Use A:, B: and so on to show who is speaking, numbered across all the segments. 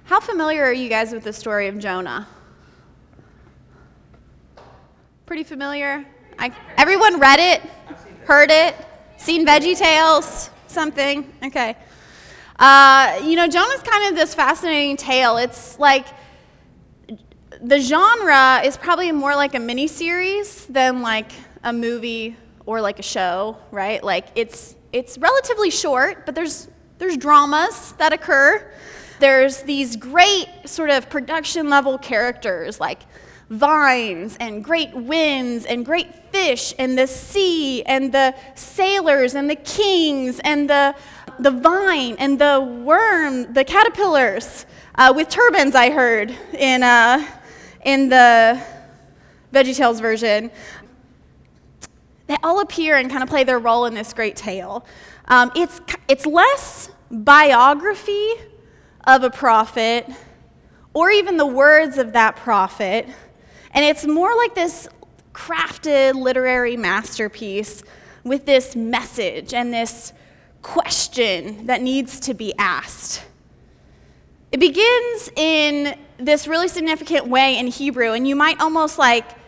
A: How familiar are you guys with the story of Jonah? Pretty familiar? Everyone read it, heard it, seen VeggieTales, something? Okay. Jonah's kind of this fascinating tale. It's like the genre is probably more like a miniseries than like a movie or like a show, right? Like it's relatively short, but there's dramas that occur. There's these great sort of production level characters like vines and great winds and great fish and the sea and the sailors and the kings and the vine and the worm, the caterpillars with turbans, I heard in the VeggieTales version. They all appear and kind of play their role in this great tale. It's less biography of a prophet or even the words of that prophet, and it's more like this crafted literary masterpiece with this message and this question that needs to be asked. It begins in this really significant way in Hebrew, and you might almost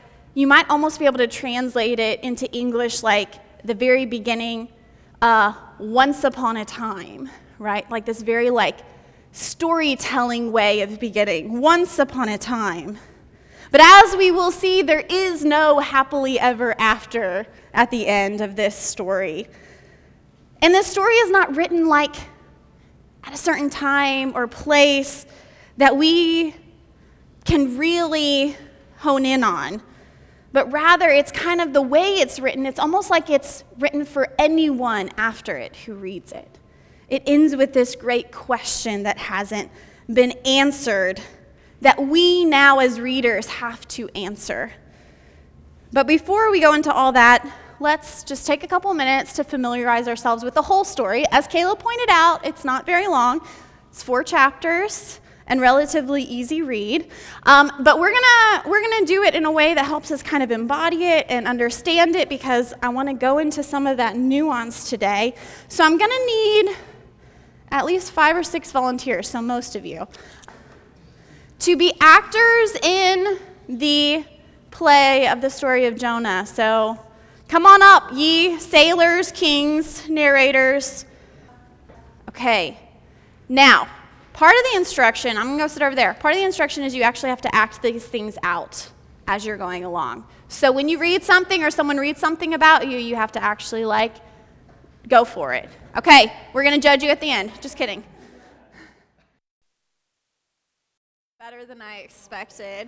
A: be able to translate it into English like the very beginning, once upon a time, right? Like this very storytelling way of beginning, once upon a time. But as we will see, there is no happily ever after at the end of this story. And this story is not written like at a certain time or place that we can really hone in on. But rather, it's kind of the way it's written. It's almost like it's written for anyone after it who reads it. It ends with this great question that hasn't been answered, that we now as readers have to answer. But before we go into all that, let's just take a couple minutes to familiarize ourselves with the whole story. As Caleb pointed out, it's not very long. It's 4 chapters and relatively easy read. But we're gonna do it in a way that helps us kind of embody it and understand it, because I want to go into some of that nuance today. So I'm gonna need at least 5 or 6 volunteers, so most of you, to be actors in the play of the story of Jonah. So come on up, ye sailors, kings, narrators. Okay, now, part of the instruction, I'm going to go sit over there. Part of the instruction is you actually have to act these things out as you're going along. So when you read something or someone reads something about you, you have to actually go for it. Okay, we're going to judge you at the end. Just kidding. Better than I expected.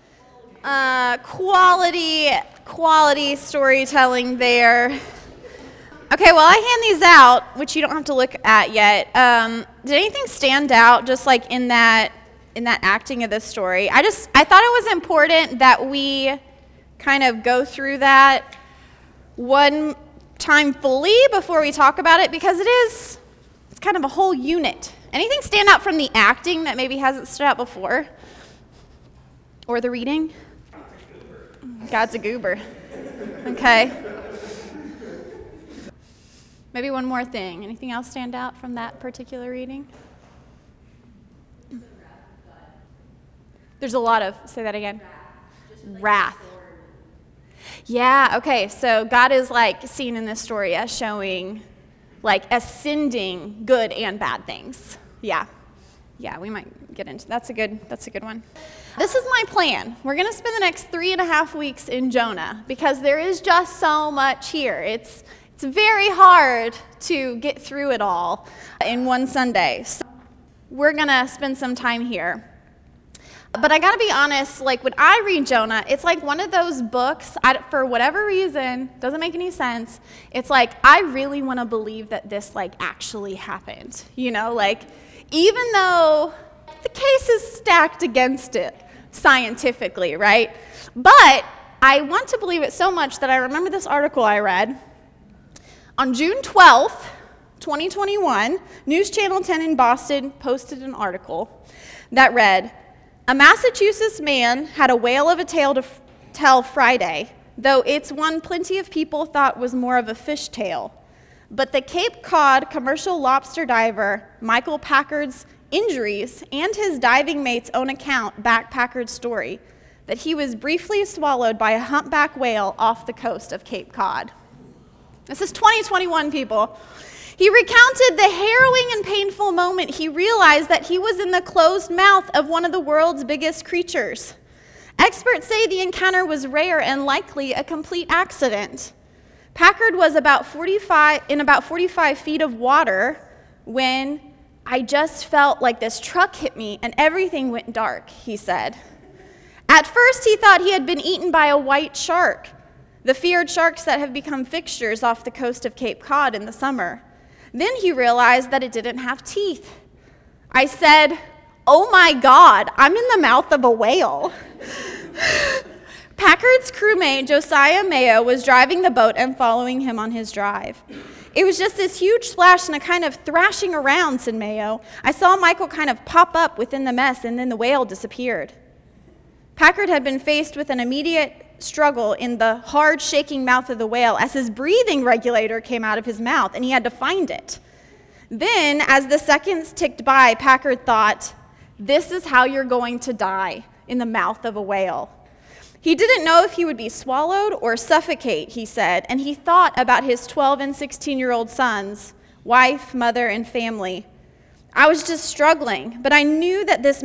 A: Quality storytelling there. Okay, well, I hand these out, which you don't have to look at yet. Did anything stand out just like in that acting of this story? I thought it was important that we kind of go through that one time fully before we talk about it, because it's kind of a whole unit. Anything stand out from the acting that maybe hasn't stood out before? Or the reading? God's a goober. Okay. Maybe one more thing. Anything else stand out from that particular reading? There's a lot of, say that again. Wrath. Yeah, okay, so God is seen in this story as showing, ascending good and bad things. Yeah, we might get into that's a good one. This is my plan. We're going to spend the next 3.5 weeks in Jonah, because there is just so much here. It's very hard to get through it all in one Sunday. So we're going to spend some time here. But I got to be honest, when I read Jonah, it's like one of those books, for whatever reason, doesn't make any sense. It's I really want to believe that this, actually happened. Even though the case is stacked against it scientifically, right? But I want to believe it so much that I remember this article I read. On June 12th, 2021, News Channel 10 in Boston posted an article that read, "A Massachusetts man had a whale of a tale to tell Friday, though it's one plenty of people thought was more of a fish tale. But the Cape Cod commercial lobster diver Michael Packard's injuries and his diving mate's own account back Packard's story that he was briefly swallowed by a humpback whale off the coast of Cape Cod. This is 2021, people. He recounted the harrowing and painful moment he realized that he was in the closed mouth of one of the world's biggest creatures. Experts say the encounter was rare and likely a complete accident. Packard was about 45 feet of water when I just felt like this truck hit me and everything went dark, he said. At first, he thought he had been eaten by a white shark, the feared sharks that have become fixtures off the coast of Cape Cod in the summer. Then he realized that it didn't have teeth. I said, "Oh my God, I'm in the mouth of a whale." Packard's crewmate, Josiah Mayo, was driving the boat and following him on his drive. "It was just this huge splash and a kind of thrashing around," said Mayo. "I saw Michael kind of pop up within the mess and then the whale disappeared." Packard had been faced with an immediate struggle in the hard, shaking mouth of the whale as his breathing regulator came out of his mouth, and he had to find it. Then, as the seconds ticked by, Packard thought, "This is how you're going to die, in the mouth of a whale." He didn't know if he would be swallowed or suffocate, he said, and he thought about his 12 and 16-year-old sons, wife, mother, and family. "I was just struggling, but I knew that this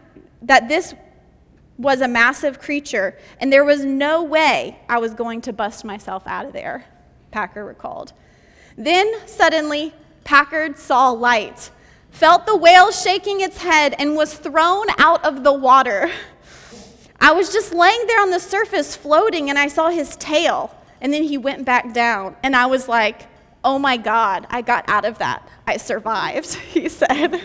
A: was a massive creature, and there was no way I was going to bust myself out of there," Packard recalled. Then, suddenly, Packard saw light, felt the whale shaking its head, and was thrown out of the water. "I was just laying there on the surface floating, and I saw his tail, and then he went back down, and I was like, oh my God, I got out of that. I survived," he said.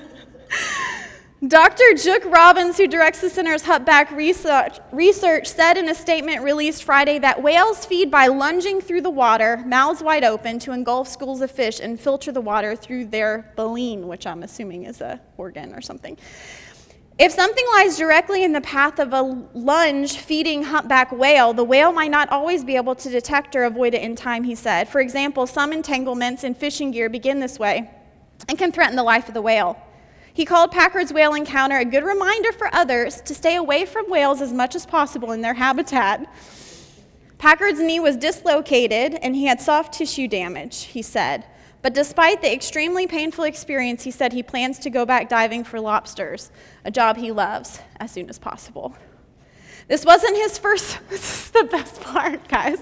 A: Dr. Jook Robbins, who directs the center's Humpback research, said in a statement released Friday that whales feed by lunging through the water, mouths wide open, to engulf schools of fish and filter the water through their baleen, which I'm assuming is an organ or something. If something lies directly in the path of a lunge feeding humpback whale, the whale might not always be able to detect or avoid it in time, he said. For example, some entanglements in fishing gear begin this way and can threaten the life of the whale. He called Packard's whale encounter a good reminder for others to stay away from whales as much as possible in their habitat. Packard's knee was dislocated and he had soft tissue damage, he said. But despite the extremely painful experience, he said he plans to go back diving for lobsters, a job he loves, as soon as possible. This wasn't his first, this is the best part, guys.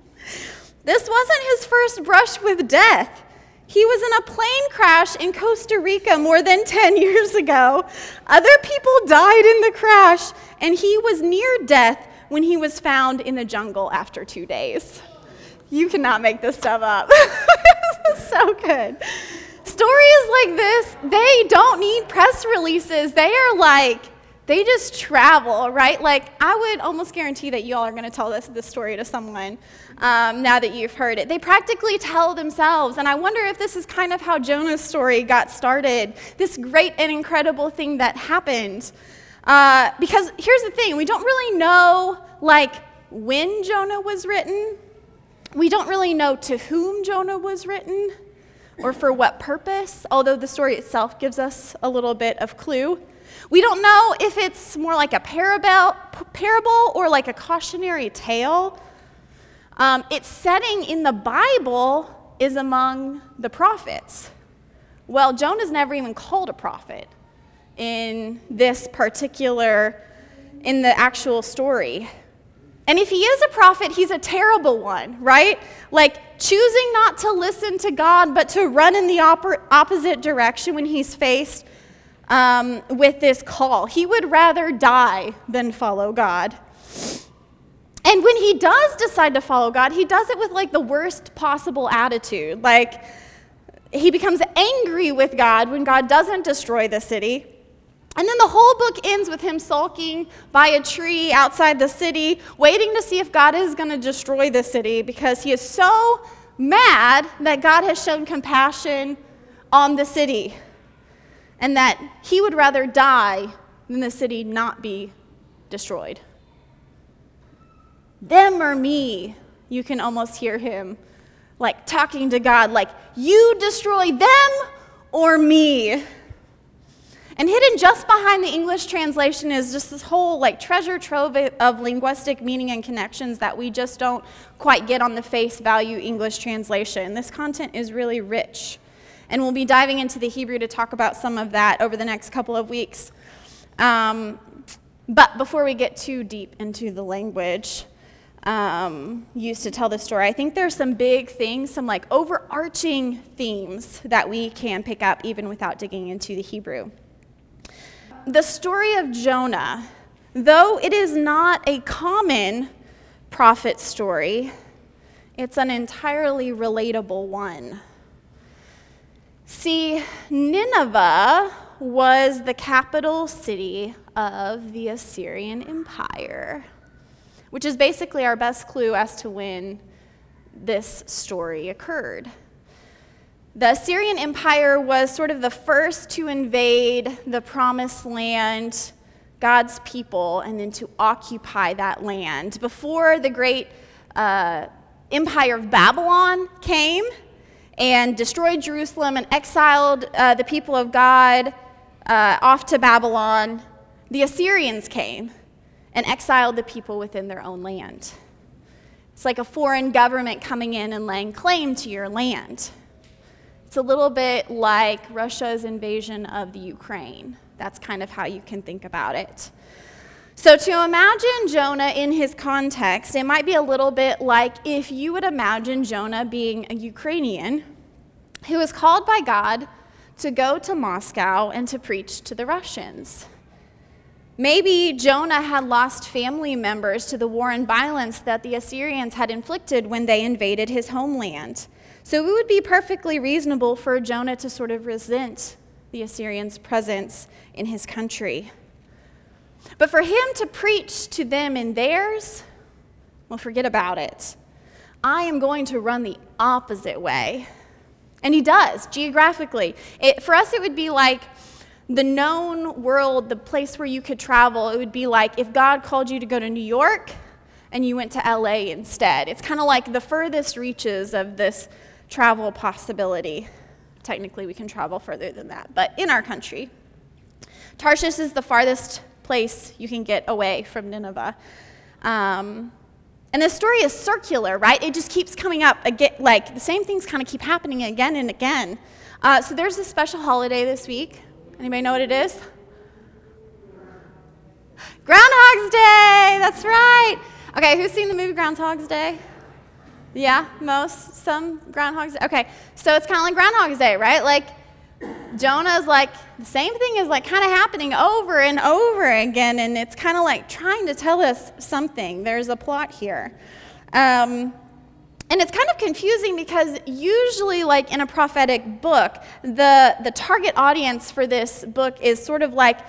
A: This wasn't his first brush with death. He was in a plane crash in Costa Rica more than 10 years ago. Other people died in the crash, and he was near death when he was found in the jungle after 2 days. You cannot make this stuff up. This is so good. Stories like this, they don't need press releases. They just travel, right? Like, I would almost guarantee that you all are going to tell this story to someone now that you've heard it. They practically tell themselves, and I wonder if this is kind of how Jonah's story got started, this great and incredible thing that happened. Because here's the thing, we don't really know, when Jonah was written. We don't really know to whom Jonah was written or for what purpose, although the story itself gives us a little bit of clue. We don't know if it's more like a parable or like a cautionary tale. Its setting in the Bible is among the prophets. Well, Jonah's never even called a prophet in the actual story. And if he is a prophet, he's a terrible one, right? Like choosing not to listen to God, but to run in the opposite direction when he's faced with this call. He would rather die than follow God. And when he does decide to follow God, he does it with the worst possible attitude. He becomes angry with God when God doesn't destroy the city. And then the whole book ends with him sulking by a tree outside the city, waiting to see if God is going to destroy the city because he is so mad that God has shown compassion on the city and that he would rather die than the city not be destroyed. Them or me, you can almost hear him talking to God, you destroy them or me. And hidden just behind the English translation is just this whole like treasure trove of linguistic meaning and connections that we just don't quite get on the face value English translation. This content is really rich. And we'll be diving into the Hebrew to talk about some of that over the next couple of weeks. But before we get too deep into the language used to tell the story, I think there's some big things, some like overarching themes that we can pick up even without digging into the Hebrew. The story of Jonah, though it is not a common prophet story, it's an entirely relatable one. See, Nineveh was the capital city of the Assyrian Empire, which is basically our best clue as to when this story occurred. The Assyrian Empire was sort of the first to invade the Promised Land, God's people, and then to occupy that land. Before the great empire of Babylon came and destroyed Jerusalem and exiled the people of God off to Babylon, the Assyrians came and exiled the people within their own land. It's like a foreign government coming in and laying claim to your land. It's a little bit like Russia's invasion of the Ukraine. That's kind of how you can think about it. So to imagine Jonah in his context, it might be a little bit like if you would imagine Jonah being a Ukrainian who was called by God to go to Moscow and to preach to the Russians. Maybe Jonah had lost family members to the war and violence that the Assyrians had inflicted when they invaded his homeland. So it would be perfectly reasonable for Jonah to sort of resent the Assyrians' presence in his country. But for him to preach to them in theirs, well, forget about it. I am going to run the opposite way. And he does, geographically. For us, it would be like the known world, the place where you could travel. It would be like if God called you to go to New York and you went to LA instead. It's kind of like the furthest reaches of this travel possibility. Technically, we can travel further than that, but in our country. Tarshish is the farthest place you can get away from Nineveh. And this story is circular, right? It just keeps coming up again, like the same things kind of keep happening again and again. So there's a special holiday this week. Anybody know what it is? Groundhog's Day, that's right. Okay, who's seen the movie Groundhog's Day? Yeah, some Groundhog's Day. Okay, so it's kind of like Groundhog's Day, right? Like Jonah's like, the same thing is like kind of happening over and over again, and it's kind of like trying to tell us something. There's a plot here. And it's kind of confusing because usually, like in a prophetic book, the target audience for this book is sort of like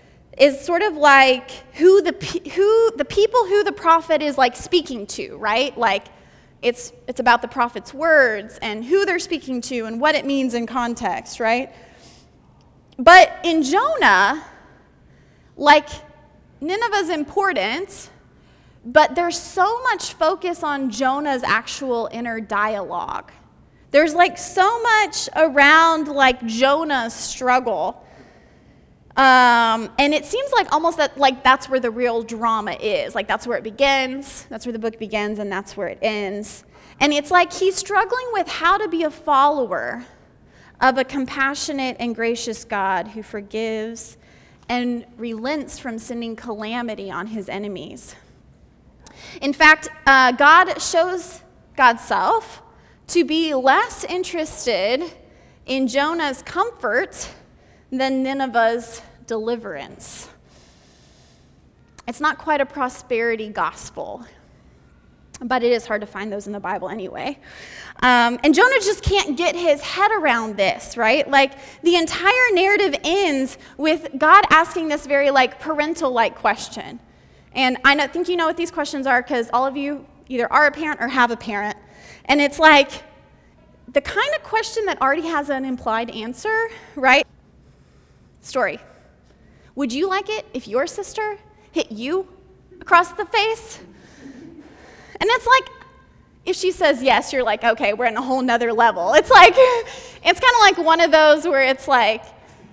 A: who the people who the prophet is like speaking to, right? Like it's about the prophet's words and who they're speaking to and what it means in context, right? But in Jonah, like Nineveh's important, but there's so much focus on Jonah's actual inner dialogue. There's like so much around like Jonah's struggle. And it seems like almost that like that's where the real drama is. Like that's where it begins, that's where the book begins, and that's where it ends. And it's like he's struggling with how to be a follower of a compassionate and gracious God who forgives and relents from sending calamity on his enemies. In fact, God shows God's self to be less interested in Jonah's comfort than Nineveh's deliverance. It's not quite a prosperity gospel, but it is hard to find those in the Bible anyway. And Jonah just can't get his head around this, right? Like the entire narrative ends with God asking this very like parental-like question. And I think you know what these questions are because all of you either are a parent or have a parent. And it's like the kind of question that already has an implied answer, right? Story. Would you like it if your sister hit you across the face? And it's like, if she says yes, you're like, okay, we're in a whole nother level. It's like, it's kind of like one of those where it's like,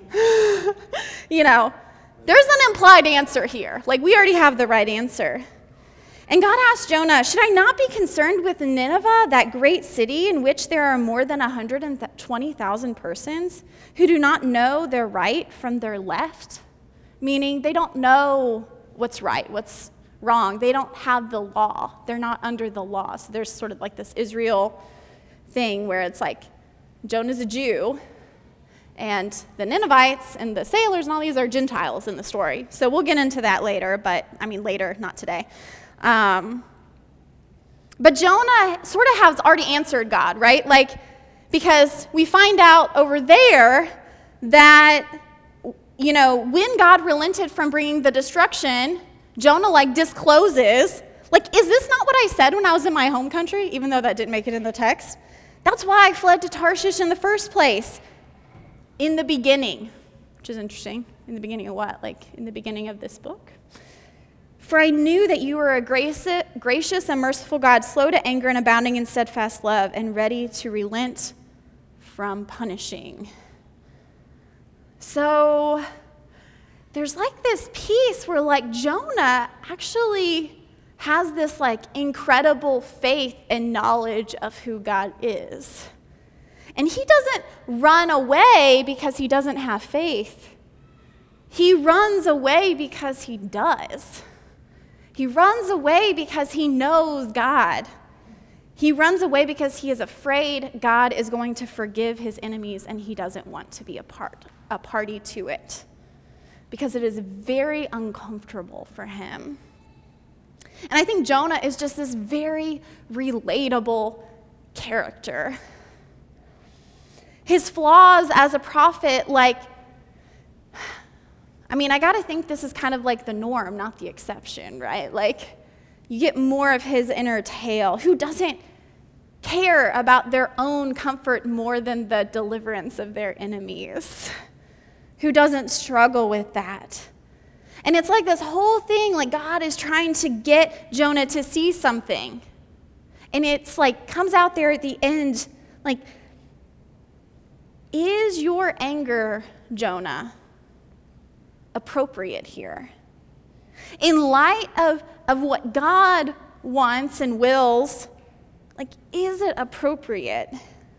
A: You know, there's an implied answer here. Like, we already have the right answer. And God asked Jonah, should I not be concerned with Nineveh, that great city in which there are more than 120,000 persons who do not know their right from their left? Meaning they don't know what's right, what's wrong. They don't have the law. They're not under the law. So there's sort of like this Israel thing where it's like Jonah's a Jew, and the Ninevites and the sailors and all these are Gentiles in the story. So we'll get into that later, later, not today. But Jonah sort of has already answered God, right? Like, because we find out over there that, you know, when God relented from bringing the destruction, Jonah, like, discloses, like, is this not what I said when I was in my home country, even though that didn't make it in the text? That's why I fled to Tarshish in the first place, in the beginning, which is interesting. In the beginning of what? Like, in the beginning of this book? For I knew that you were a gracious and merciful God, slow to anger and abounding in steadfast love, and ready to relent from punishing. So there's like this piece where like Jonah actually has this like incredible faith and knowledge of who God is. And he doesn't run away because he doesn't have faith. He runs away because he does. He runs away because he knows God. He runs away because he is afraid God is going to forgive his enemies and he doesn't want to be a party to it, because it is very uncomfortable for him. And I think Jonah is just this very relatable character. His flaws as a prophet, like, I got to think this is kind of like the norm, not the exception, right? Like, you get more of his inner tale. Who doesn't care about their own comfort more than the deliverance of their enemies? Who doesn't struggle with that? And it's like this whole thing, like God is trying to get Jonah to see something. And it's like, comes out there at the end, like, is your anger, Jonah, appropriate here? In light of what God wants and wills, like, is it appropriate?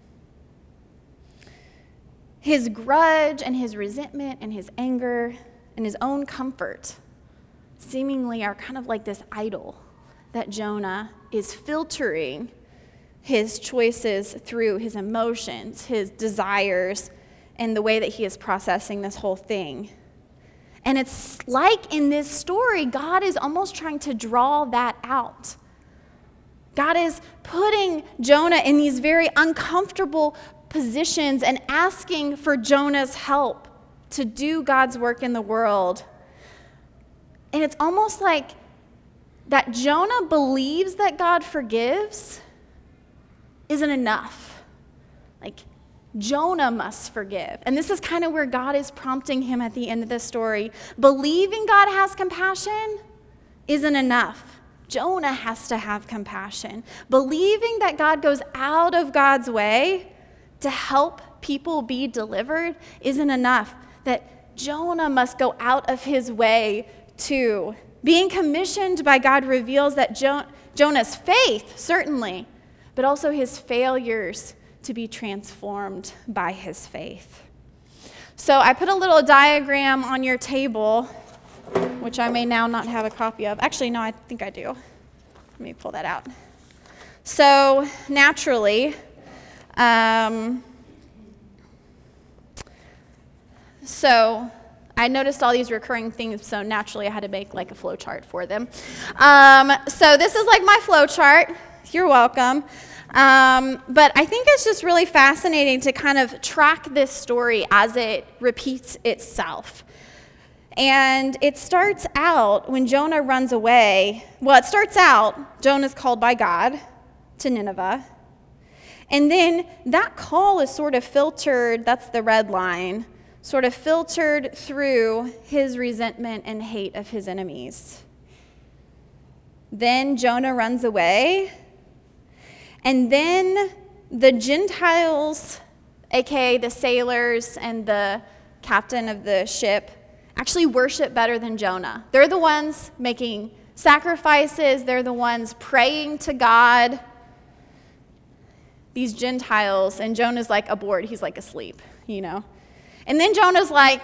A: His grudge and his resentment and his anger and his own comfort seemingly are kind of like this idol that Jonah is filtering his choices through, his emotions, his desires, and the way that he is processing this whole thing. And it's like in this story, God is almost trying to draw that out. God is putting Jonah in these very uncomfortable positions and asking for Jonah's help to do God's work in the world. And it's almost like that Jonah believes that God forgives isn't enough. Like, Jonah must forgive. And this is kind of where God is prompting him at the end of this story. Believing God has compassion isn't enough. Jonah has to have compassion. Believing that God goes out of God's way to help people be delivered isn't enough. That Jonah must go out of his way too. Being commissioned by God reveals that Jonah's faith, certainly, but also his failures to be transformed by his faith. So I put a little diagram on your table, which I may now not have a copy of. Actually, no, I think I do. Let me pull that out. So naturally, so I noticed all these recurring things, so naturally I had to make like a flow chart for them. So this is like my flow chart. You're welcome. But I think it's just really fascinating to kind of track this story as it repeats itself. And it starts out when Jonah runs away. Well, it starts out, Jonah's called by God to Nineveh. And then that call is sort of filtered, that's the red line, sort of filtered through his resentment and hate of his enemies. Then Jonah runs away. And then the Gentiles, aka the sailors and the captain of the ship, actually worship better than Jonah. They're the ones making sacrifices. They're the ones praying to God. These Gentiles, and Jonah's like aboard. He's like asleep, And then Jonah's like,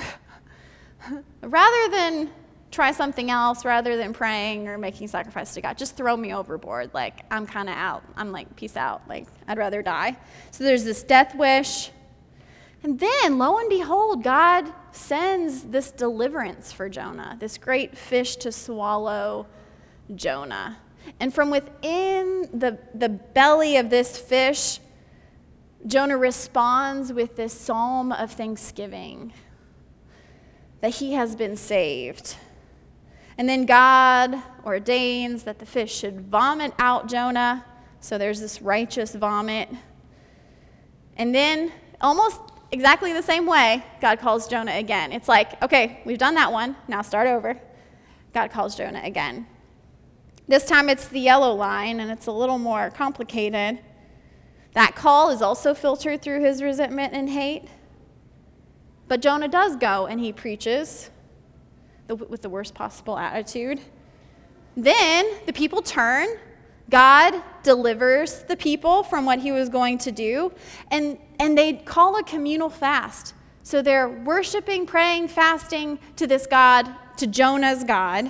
A: rather than try something else, rather than praying or making sacrifice to God, just throw me overboard. Like, I'm kind of out. I'm like, peace out. Like, I'd rather die. So there's this death wish. And then, lo and behold, God sends this deliverance for Jonah, this great fish to swallow Jonah. And from within the belly of this fish, Jonah responds with this psalm of thanksgiving that he has been saved. And then God ordains that the fish should vomit out Jonah. So there's this righteous vomit. And then, almost exactly the same way, God calls Jonah again. It's like, okay, we've done that one. Now start over. God calls Jonah again. This time it's the yellow line, and it's a little more complicated. That call is also filtered through his resentment and hate. But Jonah does go, and he preaches with the worst possible attitude. Then the people turn. God delivers the people from what he was going to do, and they call a communal fast. So they're worshiping, praying, fasting to this God, to Jonah's God.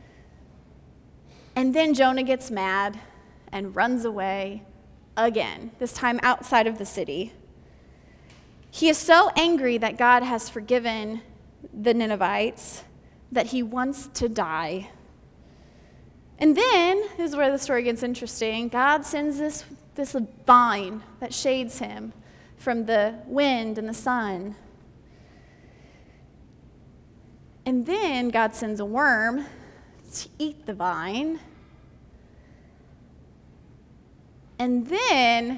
A: And then Jonah gets mad and runs away again, this time outside of the city. He is so angry that God has forgiven the Ninevites that he wants to die. And then, this is where the story gets interesting, God sends this vine that shades him from the wind and the sun. And then God sends a worm to eat the vine. And then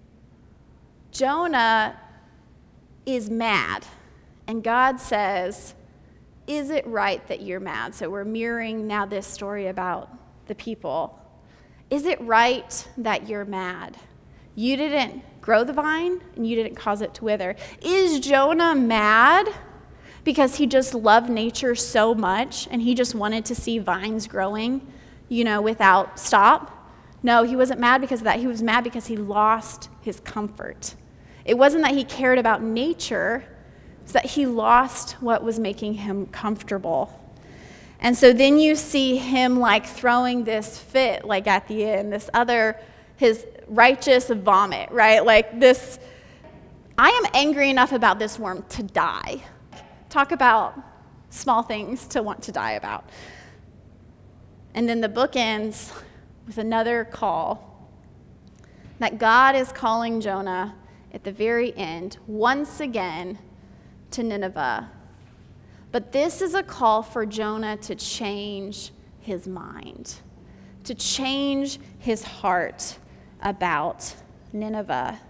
A: Jonah is mad. And God says, is it right that you're mad? So we're mirroring now this story about the people. Is it right that you're mad? You didn't grow the vine and you didn't cause it to wither. Is Jonah mad because he just loved nature so much and he just wanted to see vines growing, without stop? No, he wasn't mad because of that. He was mad because he lost his comfort. It wasn't that he cared about nature, it's that he lost what was making him comfortable. And so then you see him like throwing this fit, like at the end, his righteous vomit, right? Like this, I am angry enough about this worm to die. Talk about small things to want to die about. And then the book ends with another call that God is calling Jonah at the very end, once again, to Nineveh. But this is a call for Jonah to change his mind, to change his heart about Nineveh.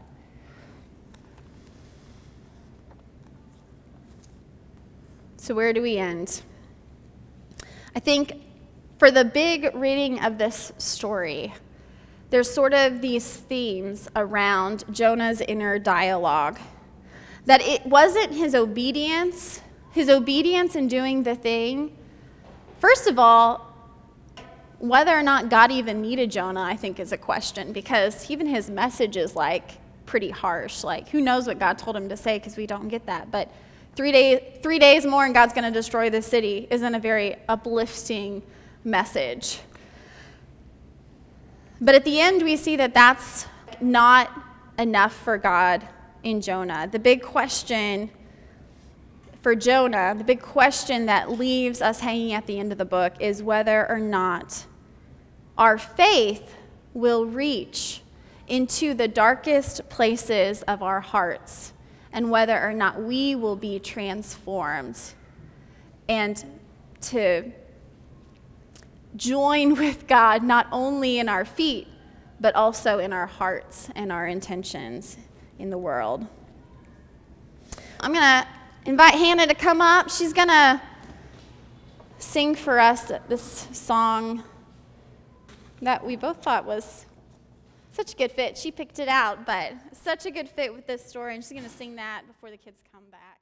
A: So where do we end? I think for the big reading of this story, there's sort of these themes around Jonah's inner dialogue. That it wasn't his obedience in doing the thing. First of all, whether or not God even needed Jonah, I think is a question, because even his message is like pretty harsh. Like, who knows what God told him to say, because we don't get that. But 3 days more and God's going to destroy the city isn't a very uplifting message. But at the end, we see that that's not enough for God in Jonah. The big question for Jonah, the big question that leaves us hanging at the end of the book, is whether or not our faith will reach into the darkest places of our hearts, and whether or not we will be transformed and to join with God not only in our feet, but also in our hearts and our intentions in the world. I'm going to invite Hannah to come up. She's going to sing for us this song that we both thought was such a good fit. She picked it out, but such a good fit with this story, and she's going to sing that before the kids come back.